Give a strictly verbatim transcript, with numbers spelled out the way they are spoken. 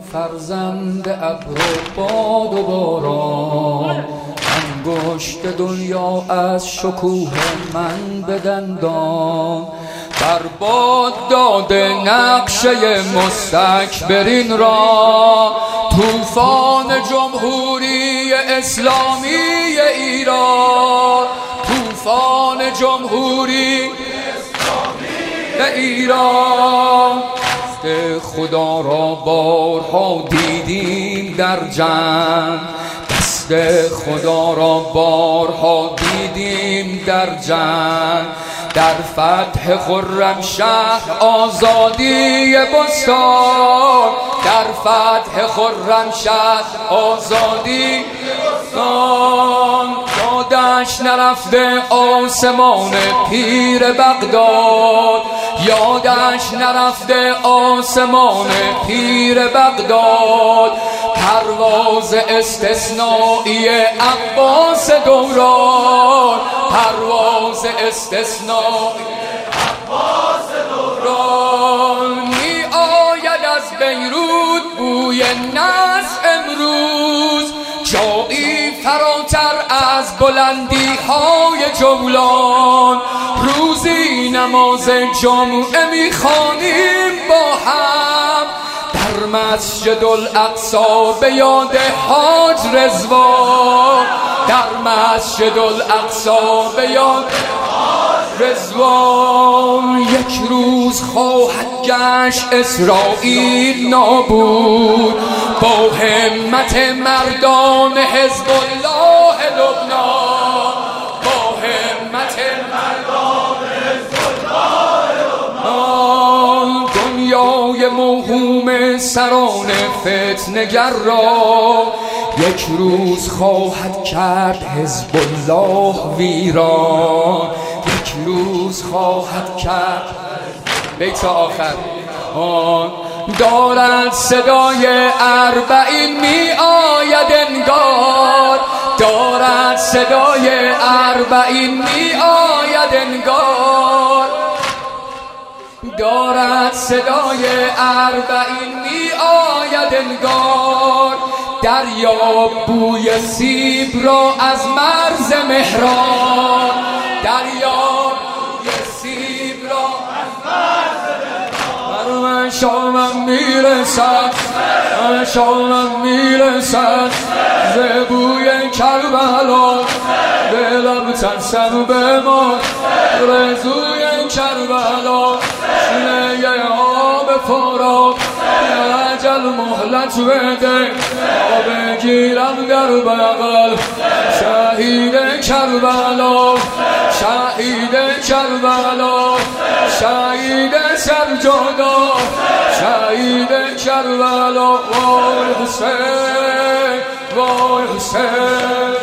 فرزند ابر و باد و باران، انگشت دنیا از شکوه من به دندان، بر باد داده نقشه مستکبرین را، طوفان جمهوری اسلامی ایران، طوفان جمهوری اسلامی ایران. دست خدا را بارها دیدیم در جنگ، دست خدا را بارها دیدیم در جنگ، در فتح خرمشهر آزادی بستان، در فتح خرمشهر آزادی بستان. یادش نرفته آسمان پیر بغداد، یادش نرفته آسمان پیر بغداد، پرواز استثنایی عباس دوران، پرواز استثنایی عباس دوران. می آید از بیروت بوی نصر امروز، جایی فراتر از بلندی های جولان، روزی نماز جمعه می خوانیم با هم در مسجد الاقصی به یاد حاج رضوان، در مسجد الاقصی به یاد حاج رضوان. یک روز خواهد گشت اسرائیل نابود، با همت مردان حزب الله لبنان، با همت مردان حزب الله لبنان. دنیای موهوم سران فتنه‌گر را یک روز خواهد کرد حزب الله ویران، یک روز خواهد کرد. بیت آخر آن دارد صدای اربعین می آید انگار، دارد صدای اربعین می آید انگار، دارد صدای اربعین می آید انگار. دریاب بوی سیب را از مرز مهران، دریاب بوی سیب را از مرز مهران. من شامم میرسد، من شامم میرسد ز بوی کربلا، دلم ترسم بمان رزوی کربلا. شنه آب فرات اجل مهلت بده، آب گیرم در بغل شهید کربلا، شهید کربلا، شهید سرجادا، شهید کربلا. وای حسین، وای حسین.